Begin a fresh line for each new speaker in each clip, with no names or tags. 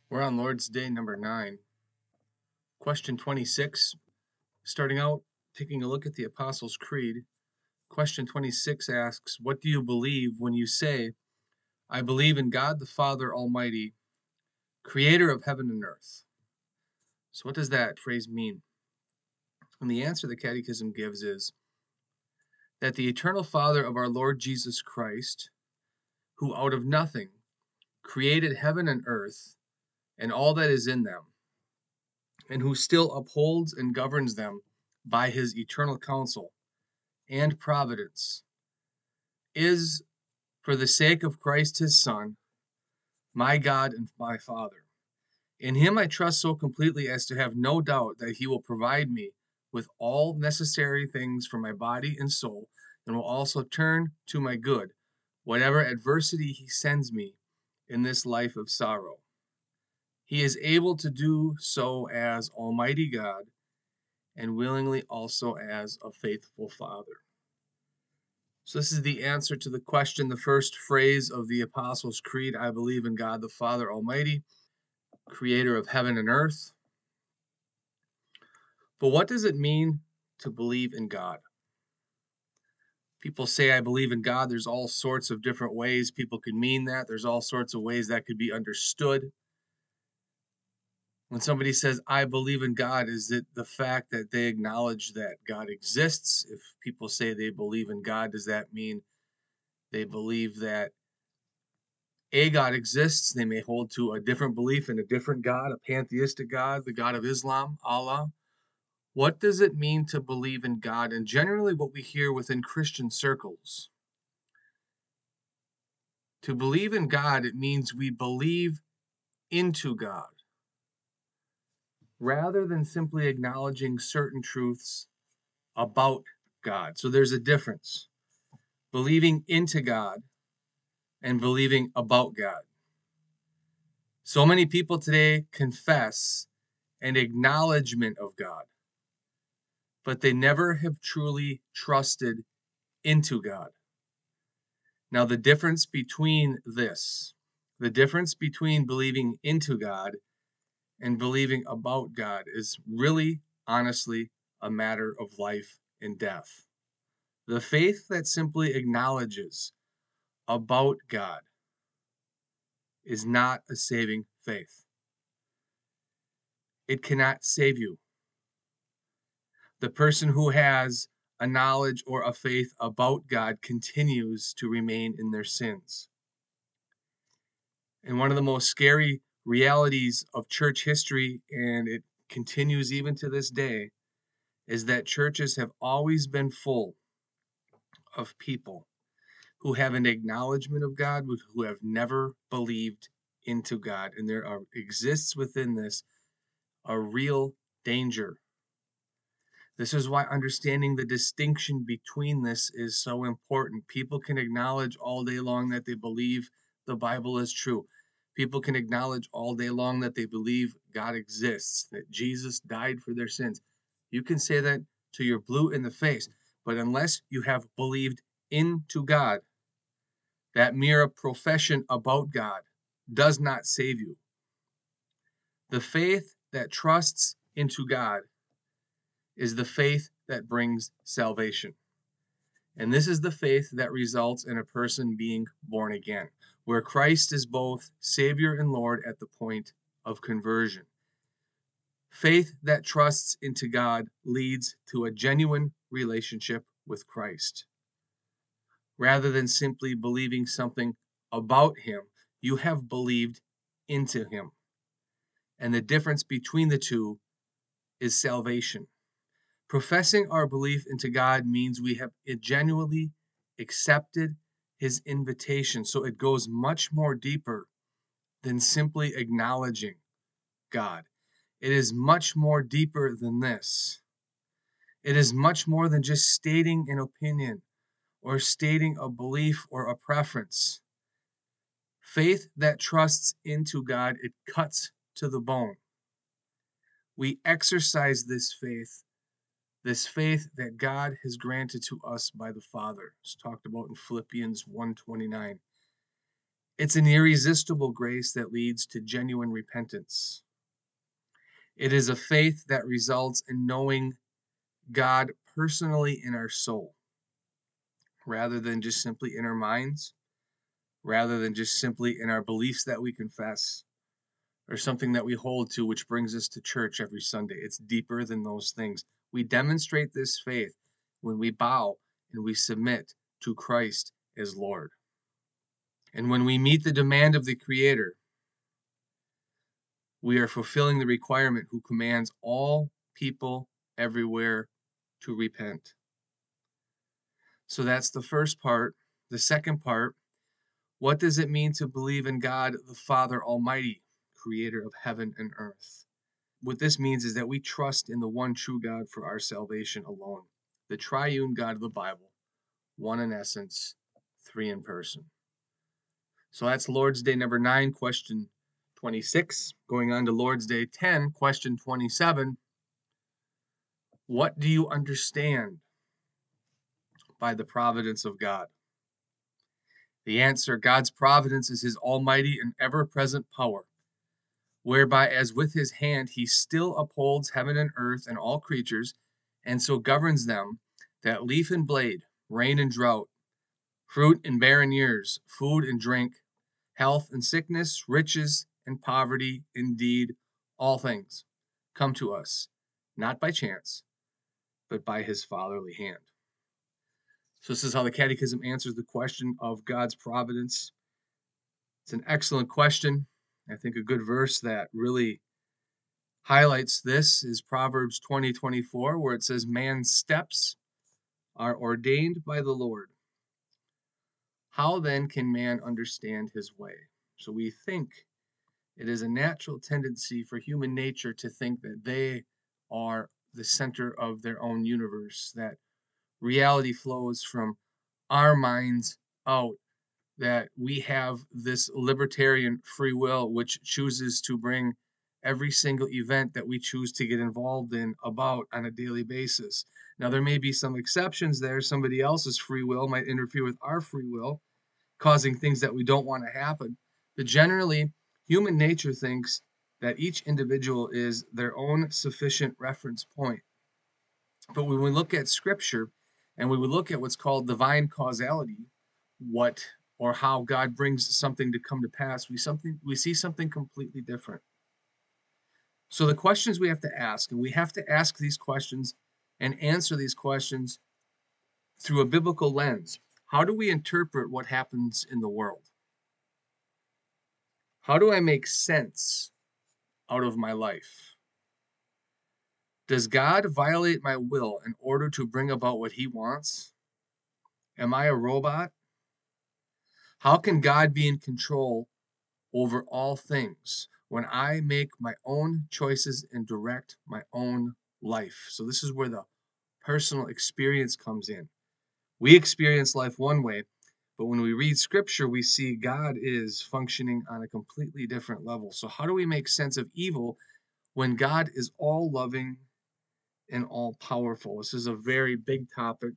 We're on Lord's Day number 9. Question 26. Starting out, taking a look at the Apostles' Creed. Question 26 asks, what do you believe when you say, I believe in God the Father Almighty, creator of heaven and earth? So what does that phrase mean? And the answer the Catechism gives is that the eternal Father of our Lord Jesus Christ, who out of nothing created heaven and earth and all that is in them, and who still upholds and governs them by his eternal counsel and providence, is, for the sake of Christ his Son, my God and my Father. In him I trust so completely as to have no doubt that he will provide me with all necessary things for my body and soul, and will also turn to my good whatever adversity he sends me in this life of sorrow. He is able to do so as Almighty God, and willingly also as a faithful Father. So this is the answer to the question, the first phrase of the Apostles' Creed, I believe in God the Father Almighty, creator of heaven and earth. But what does it mean to believe in God? People say, I believe in God. There's all sorts of different ways people could mean that. There's all sorts of ways that could be understood. When somebody says, I believe in God, is it the fact that they acknowledge that God exists? If people say they believe in God, does that mean they believe that a God exists? They may hold to a different belief in a different God, a pantheistic God, the God of Islam, Allah. What does it mean to believe in God? And generally what we hear within Christian circles. To believe in God, it means we believe into God, rather than simply acknowledging certain truths about God. So there's a difference. Believing into God and believing about God. So many people today confess an acknowledgement of God, but they never have truly trusted into God. Now, the difference between believing into God and believing about God is really, honestly, a matter of life and death. The faith that simply acknowledges about God is not a saving faith. It cannot save you. The person who has a knowledge or a faith about God continues to remain in their sins. And one of the most scary realities of church history, and it continues even to this day, is that churches have always been full of people who have an acknowledgement of God, who have never believed into God. And exists within this a real danger. This is why understanding the distinction between this is so important. People can acknowledge all day long that they believe the Bible is true. People can acknowledge all day long that they believe God exists, that Jesus died for their sins. You can say that till you're blue in the face, but unless you have believed into God, that mere profession about God does not save you. The faith that trusts into God is the faith that brings salvation. And this is the faith that results in a person being born again, where Christ is both Savior and Lord at the point of conversion. Faith that trusts into God leads to a genuine relationship with Christ. Rather than simply believing something about Him, you have believed into Him. And the difference between the two is salvation. Professing our belief into God means we have genuinely accepted His invitation. So it goes much more deeper than simply acknowledging God. It is much more deeper than this. It is much more than just stating an opinion or stating a belief or a preference. Faith that trusts into God, it cuts to the bone. We exercise this faith that God has granted to us by the Father. It's talked about in Philippians 1:29. It's an irresistible grace that leads to genuine repentance. It is a faith that results in knowing God personally in our soul, rather than just simply in our minds, rather than just simply in our beliefs that we confess, or something that we hold to, which brings us to church every Sunday. It's deeper than those things. We demonstrate this faith when we bow and we submit to Christ as Lord. And when we meet the demand of the Creator, we are fulfilling the requirement who commands all people everywhere to repent. So that's the first part. The second part, what does it mean to believe in God the Father Almighty, creator of heaven and earth? What this means is that we trust in the one true God for our salvation alone, the triune God of the Bible, one in essence, three in person. So that's Lord's Day number 9, question 26. Going on to Lord's Day 10, question 27. What do you understand by the providence of God? The answer, God's providence is his almighty and ever-present power, whereby as with his hand he still upholds heaven and earth and all creatures, and so governs them, that leaf and blade, rain and drought, fruit and barren years, food and drink, health and sickness, riches and poverty, indeed, all things come to us, not by chance, but by his fatherly hand. So this is how the Catechism answers the question of God's providence. It's an excellent question. I think a good verse that really highlights this is Proverbs 20:24, where it says, man's steps are ordained by the Lord. How then can man understand his way? So we think it is a natural tendency for human nature to think that they are the center of their own universe, that reality flows from our minds out, that we have this libertarian free will which chooses to bring every single event that we choose to get involved in about on a daily basis. Now, there may be some exceptions there. Somebody else's free will might interfere with our free will, causing things that we don't want to happen. But generally, human nature thinks that each individual is their own sufficient reference point. But when we look at Scripture and when we look at what's called divine causality, what or how God brings something to come to pass, we see something completely different. So the questions we have to ask, and we have to ask these questions and answer these questions through a biblical lens. How do we interpret what happens in the world? How do I make sense out of my life? Does God violate my will in order to bring about what he wants? Am I a robot? How can God be in control over all things when I make my own choices and direct my own life? So this is where the personal experience comes in. We experience life one way, but when we read Scripture, we see God is functioning on a completely different level. So how do we make sense of evil when God is all loving and all powerful? This is a very big topic.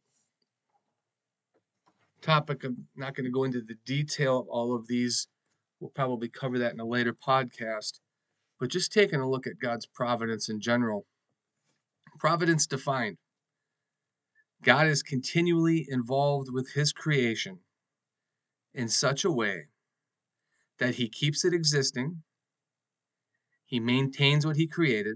I'm not going to go into the detail of all of these. We'll probably cover that in a later podcast. But just taking a look at God's providence in general. Providence defined. God is continually involved with his creation in such a way that he keeps it existing, he maintains what he created,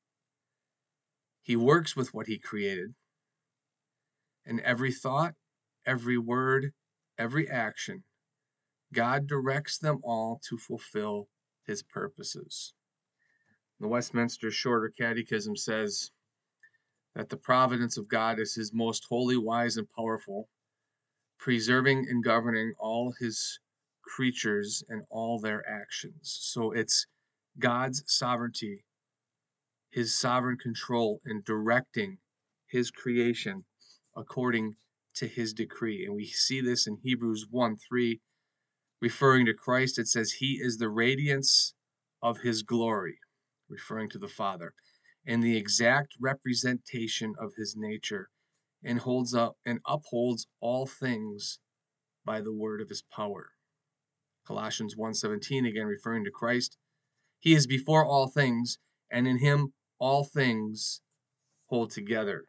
he works with what he created, and every thought, every word, every action, God directs them all to fulfill his purposes. The Westminster Shorter Catechism says that the providence of God is his most holy, wise, and powerful, preserving and governing all his creatures and all their actions. So it's God's sovereignty, his sovereign control in directing his creation according to his decree. And we see this in Hebrews 1:3, referring to Christ. It says, he is the radiance of his glory, referring to the Father, and the exact representation of his nature, and holds up and upholds all things by the word of his power. Colossians 1:17, again referring to Christ. He is before all things, and in him all things hold together.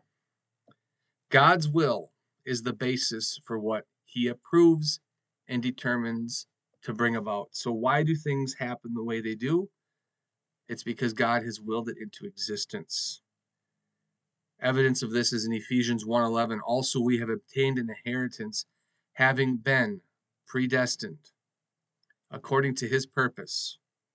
God's will is the basis for what he approves and determines to bring about. So why do things happen the way they do? It's because God has willed it into existence. Evidence of this is in Ephesians 1:11. Also we have obtained an inheritance, having been predestined according to his purpose,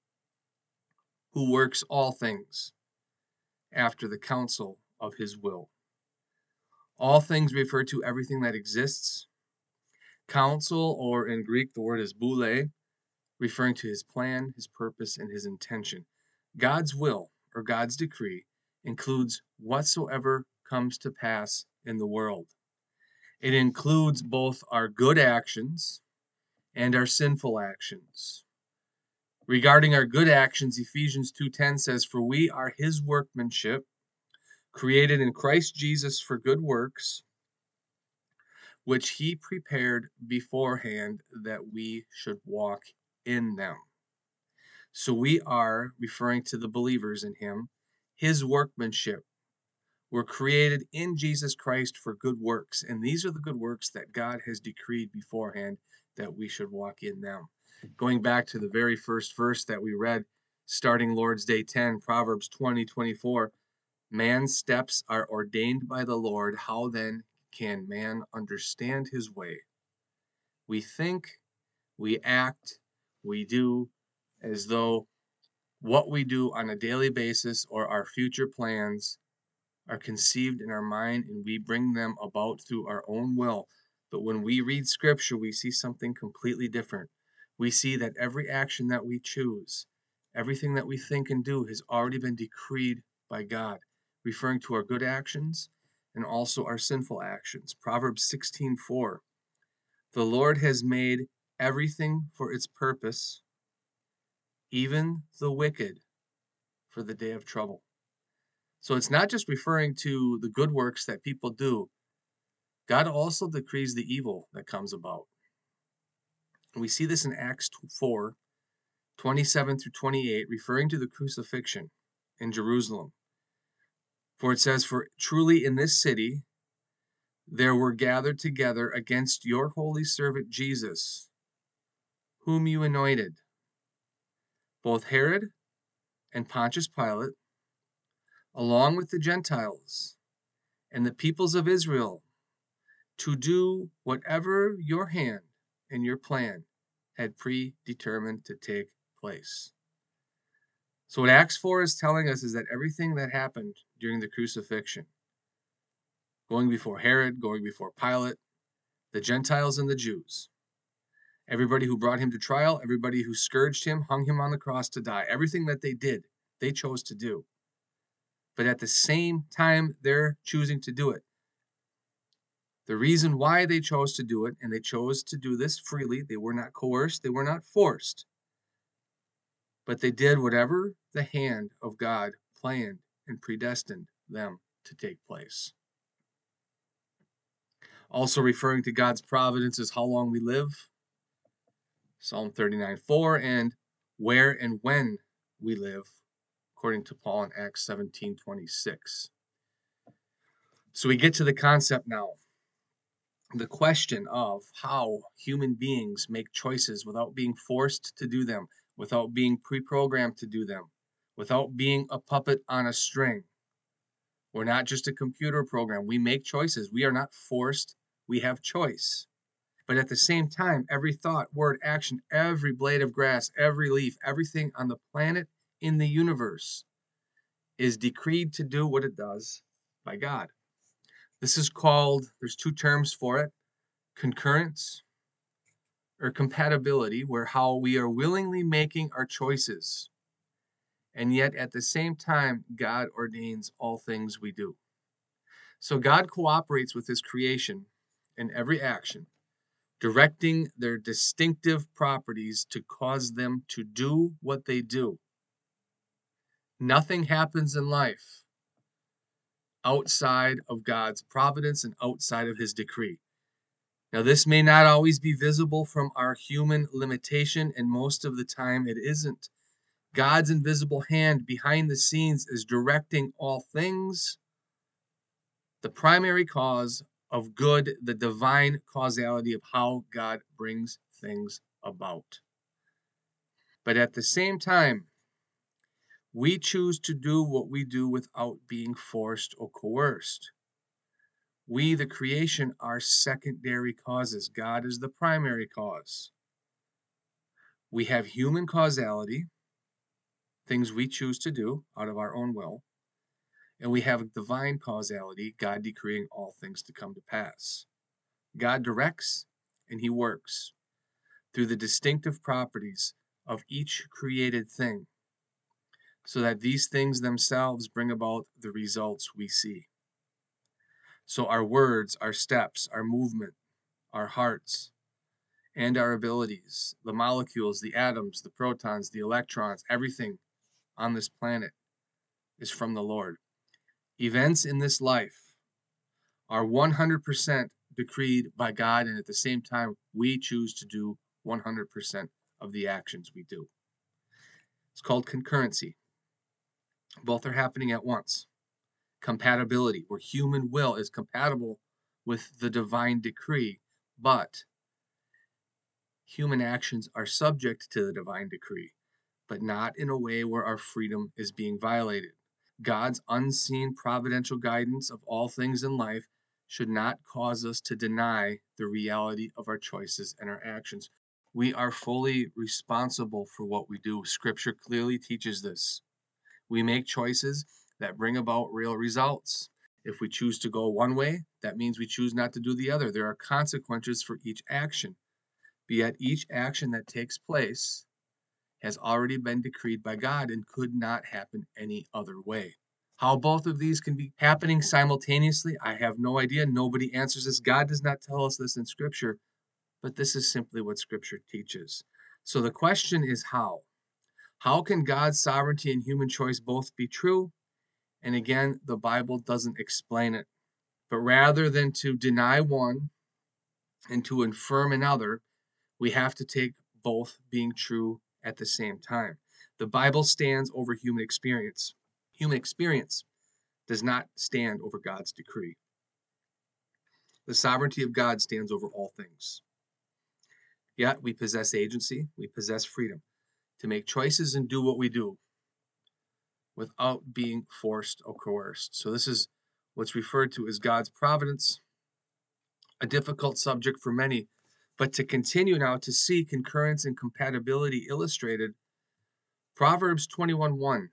who works all things after the counsel of his will. All things refer to everything that exists. Counsel, or in Greek, the word is boule, referring to his plan, his purpose, and his intention. God's will, or God's decree, includes whatsoever comes to pass in the world. It includes both our good actions and our sinful actions. Regarding our good actions, Ephesians 2:10 says, "For we are his workmanship, created in Christ Jesus for good works, which he prepared beforehand that we should walk in them." So we are, referring to the believers in him, his workmanship. We're created in Jesus Christ for good works, and these are the good works that God has decreed beforehand that we should walk in them. Going back to the very first verse that we read, starting Lord's Day 10, Proverbs 20:24, man's steps are ordained by the Lord. How then can man understand his way? We think, we act, we do as though what we do on a daily basis or our future plans are conceived in our mind and we bring them about through our own will. But when we read scripture, we see something completely different. We see that every action that we choose, everything that we think and do has already been decreed by God, referring to our good actions and also our sinful actions. Proverbs 16:4. The Lord has made everything for its purpose, even the wicked for the day of trouble. So it's not just referring to the good works that people do. God also decrees the evil that comes about. And we see this in Acts 4:27 through 28, referring to the crucifixion in Jerusalem. For it says, "For truly in this city there were gathered together against your holy servant Jesus, whom you anointed, both Herod and Pontius Pilate, along with the Gentiles and the peoples of Israel, to do whatever your hand and your plan had predetermined to take place." So what Acts 4 is telling us is that everything that happened during the crucifixion, going before Herod, going before Pilate, the Gentiles and the Jews, everybody who brought him to trial, everybody who scourged him, hung him on the cross to die, everything that they did, they chose to do. But at the same time they're choosing to do it, the reason why they chose to do it, and they chose to do this freely, they were not coerced, they were not forced, but they did whatever the hand of God planned and predestined them to take place. Also referring to God's providence is how long we live, Psalm 39:4, and where and when we live, according to Paul in Acts 17:26. So we get to the concept now, the question of how human beings make choices without being forced to do them, without being pre-programmed to do them, without being a puppet on a string. We're not just a computer program. We make choices. We are not forced. We have choice. But at the same time, every thought, word, action, every blade of grass, every leaf, everything on the planet, in the universe, is decreed to do what it does by God. This is called, there's two terms for it, concurrence or compatibility, where how we are willingly making our choices, and yet at the same time, God ordains all things we do. So God cooperates with his creation in every action, directing their distinctive properties to cause them to do what they do. Nothing happens in life outside of God's providence and outside of his decree. Now, this may not always be visible from our human limitation, and most of the time it isn't. God's invisible hand behind the scenes is directing all things. The primary cause of good, the divine causality of how God brings things about. But at the same time, we choose to do what we do without being forced or coerced. We, the creation, are secondary causes. God is the primary cause. We have human causality, things we choose to do out of our own will, and we have divine causality, God decreeing all things to come to pass. God directs and he works through the distinctive properties of each created thing, so that these things themselves bring about the results we see. So our words, our steps, our movement, our hearts, and our abilities, the molecules, the atoms, the protons, the electrons, everything on this planet is from the Lord. Events in this life are 100% decreed by God, and at the same time, we choose to do 100% of the actions we do. It's called concurrency. Both are happening at once. Compatibility, where human will is compatible with the divine decree, but human actions are subject to the divine decree, but not in a way where our freedom is being violated. God's unseen providential guidance of all things in life should not cause us to deny the reality of our choices and our actions. We are fully responsible for what we do. Scripture clearly teaches this. We make choices that bring about real results. If we choose to go one way, that means we choose not to do the other. There are consequences for each action. But yet each action that takes place has already been decreed by God and could not happen any other way. How both of these can be happening simultaneously, I have no idea. Nobody answers this. God does not tell us this in Scripture, but this is simply what Scripture teaches. So the question is how? How can God's sovereignty and human choice both be true? And again, the Bible doesn't explain it. But rather than to deny one and to affirm another, we have to take both being true at the same time. The Bible stands over human experience. Human experience does not stand over God's decree. The sovereignty of God stands over all things. Yet we possess agency, we possess freedom to make choices and do what we do without being forced or coerced. So this is what's referred to as God's providence, a difficult subject for many. But to continue now to see concurrence and compatibility illustrated, Proverbs 21:1,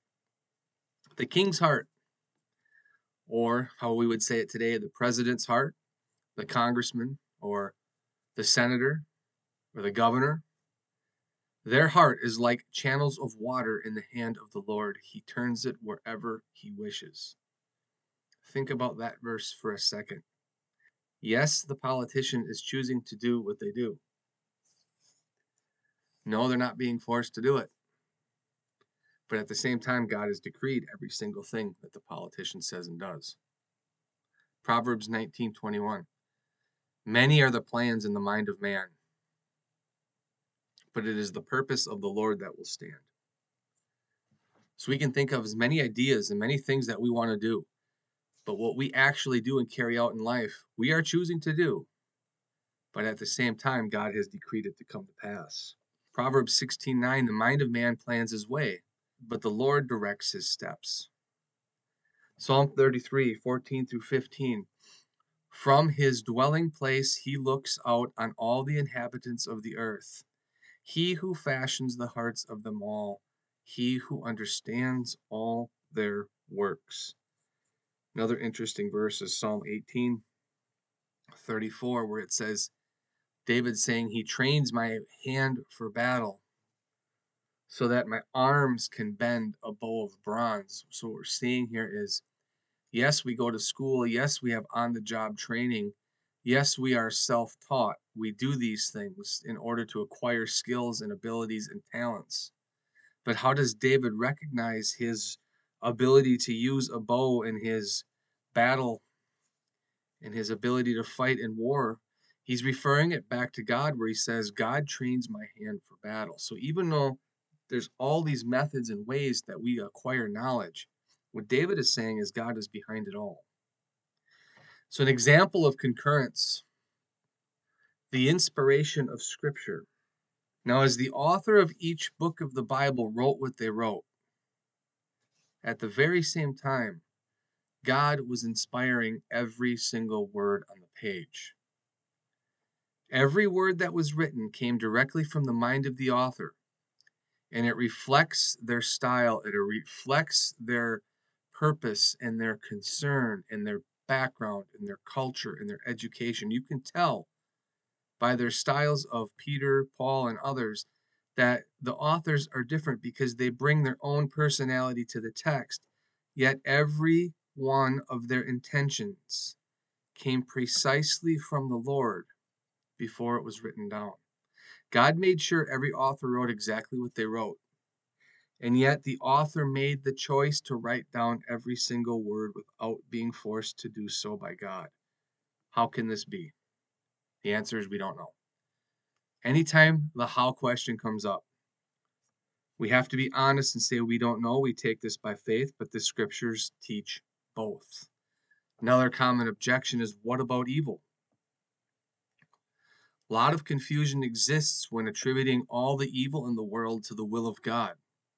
the king's heart, or how we would say it today, the president's heart, the congressman, or the senator, or the governor, their heart is like channels of water in the hand of the Lord. He turns it wherever he wishes. Think about that verse for a second. Yes, the politician is choosing to do what they do. No, they're not being forced to do it. But at the same time, God has decreed every single thing that the politician says and does. Proverbs 19:21. Many are the plans in the mind of man, but it is the purpose of the Lord that will stand. So we can think of as many ideas and many things that we want to do, but what we actually do and carry out in life, we are choosing to do. But at the same time, God has decreed it to come to pass. Proverbs 16:9, the mind of man plans his way, but the Lord directs his steps. Psalm 33:14 through 15. From his dwelling place he looks out on all the inhabitants of the earth. He who fashions the hearts of them all, he who understands all their works. Another interesting verse is Psalm 18:34, where it says, David saying, he trains my hand for battle so that my arms can bend a bow of bronze. So what we're seeing here is, yes, we go to school. Yes, we have on-the-job training. Yes, we are self-taught. We do these things in order to acquire skills and abilities and talents. But how does David recognize his ability to use a bow in his battle and his ability to fight in war? He's referring it back to God where he says, God trains my hand for battle. So even though there's all these methods and ways that we acquire knowledge, what David is saying is God is behind it all. So an example of concurrence, the inspiration of Scripture. Now, as the author of each book of the Bible wrote what they wrote, at the very same time, God was inspiring every single word on the page. Every word that was written came directly from the mind of the author, and it reflects their style, it reflects their purpose and their concern and their background and their culture and their education. You can tell by their styles of Peter, Paul, and others that the authors are different because they bring their own personality to the text, yet every one of their intentions came precisely from the Lord before it was written down. God made sure every author wrote exactly what they wrote, and yet the author made the choice to write down every single word without being forced to do so by God. How can this be? The answer is we don't know. Anytime the how question comes up, we have to be honest and say we don't know. We take this by faith, but the scriptures teach both. Another common objection is, what about evil? A lot of confusion exists when attributing all the evil in the world to the will of God.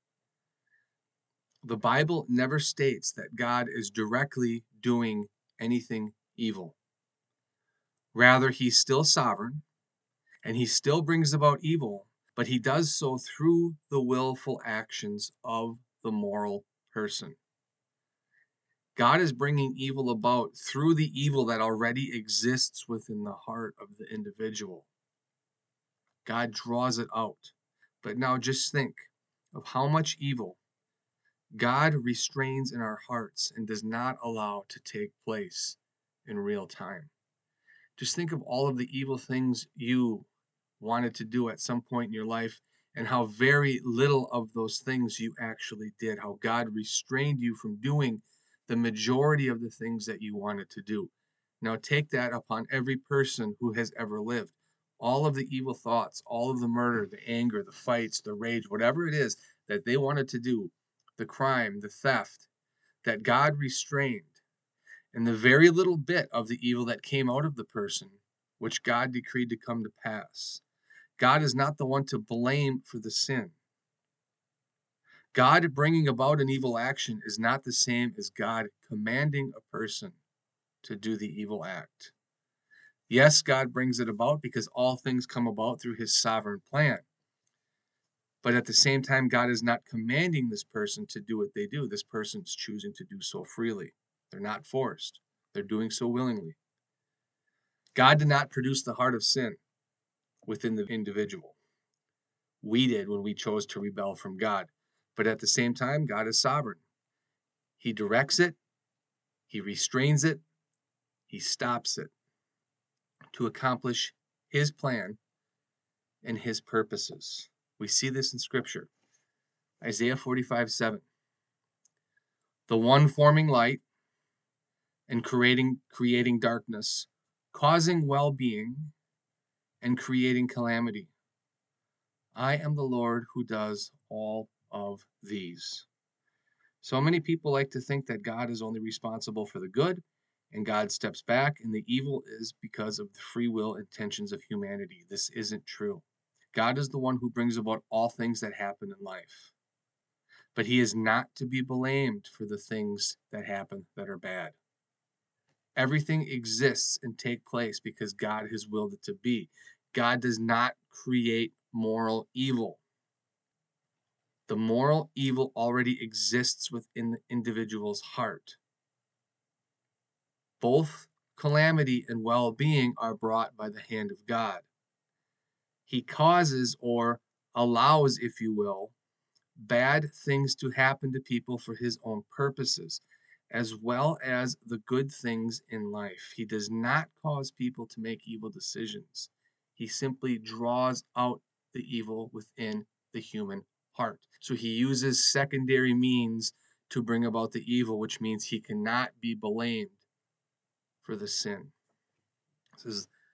The Bible never states that God is directly doing anything evil. Rather, he's still sovereign and he still brings about evil, but he does so through the willful actions of the moral person. God is bringing evil about through the evil that already exists within the heart of the individual. God draws it out. But now just think of how much evil God restrains in our hearts and does not allow to take place in real time. Just think of all of the evil things you wanted to do at some point in your life and how very little of those things you actually did, how God restrained you from doing the majority of the things that you wanted to do. Now take that upon every person who has ever lived. All of the evil thoughts, all of the murder, the anger, the fights, the rage, whatever it is that they wanted to do, the crime, the theft, that God restrained, and the very little bit of the evil that came out of the person, which God decreed to come to pass. God is not the one to blame for the sin. God bringing about an evil action is not the same as God commanding a person to do the evil act. Yes, God brings it about because all things come about through his sovereign plan. But at the same time, God is not commanding this person to do what they do. This person's choosing to do so freely. They're not forced. They're doing so willingly. God did not produce the heart of sin within the individual. We did when we chose to rebel from God. But at the same time, God is sovereign. He directs it, he restrains it, he stops it to accomplish his plan and his purposes. We see this in Scripture. Isaiah 45:7. The one forming light and creating darkness, causing well-being and creating calamity. I am the Lord who does all of these. So many people like to think that God is only responsible for the good, and God steps back, and the evil is because of the free will intentions of humanity. This isn't true. God is the one who brings about all things that happen in life. But he is not to be blamed for the things that happen that are bad. Everything exists and take place because God has willed it to be. God does not create moral evil. The moral evil already exists within the individual's heart. Both calamity and well-being are brought by the hand of God. He causes or allows, if you will, bad things to happen to people for his own purposes, as well as the good things in life. He does not cause people to make evil decisions. He simply draws out the evil within the human heart. So he uses secondary means to bring about the evil, which means he cannot be blamed for the sin. This is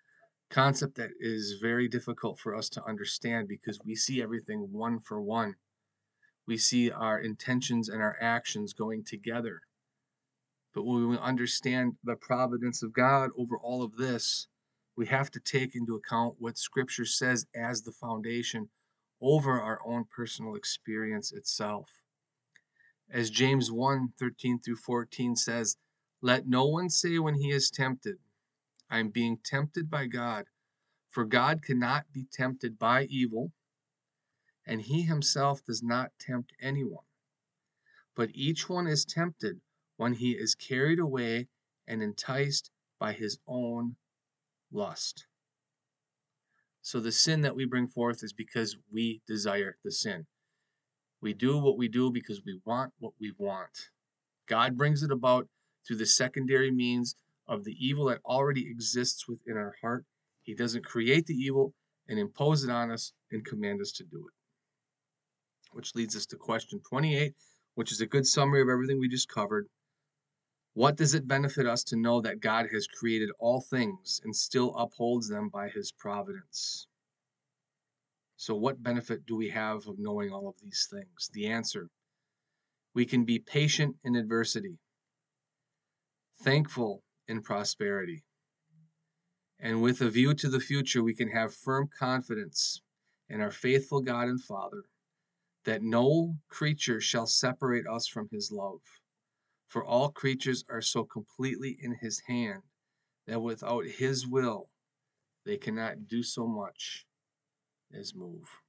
concept that is very difficult for us to understand because we see everything one for one. We see our intentions and our actions going together. But when we understand the providence of God over all of this, we have to take into account what Scripture says as the foundation over our own personal experience itself. As James 1:13-14 says, let no one say when he is tempted, I am being tempted by God, for God cannot be tempted by evil, and he himself does not tempt anyone. But each one is tempted when he is carried away and enticed by his own lust. So the sin that we bring forth is because we desire the sin. We do what we do because we want what we want. God brings it about through the secondary means of the evil that already exists within our heart. He doesn't create the evil and impose it on us and command us to do it. Which leads us to question 28, which is a good summary of everything we just covered. What does it benefit us to know that God has created all things and still upholds them by his providence? So what benefit do we have of knowing all of these things? The answer: we can be patient in adversity, thankful in prosperity, and with a view to the future, we can have firm confidence in our faithful God and Father that no creature shall separate us from his love. For all creatures are so completely in his hand that without his will, they cannot do so much as move.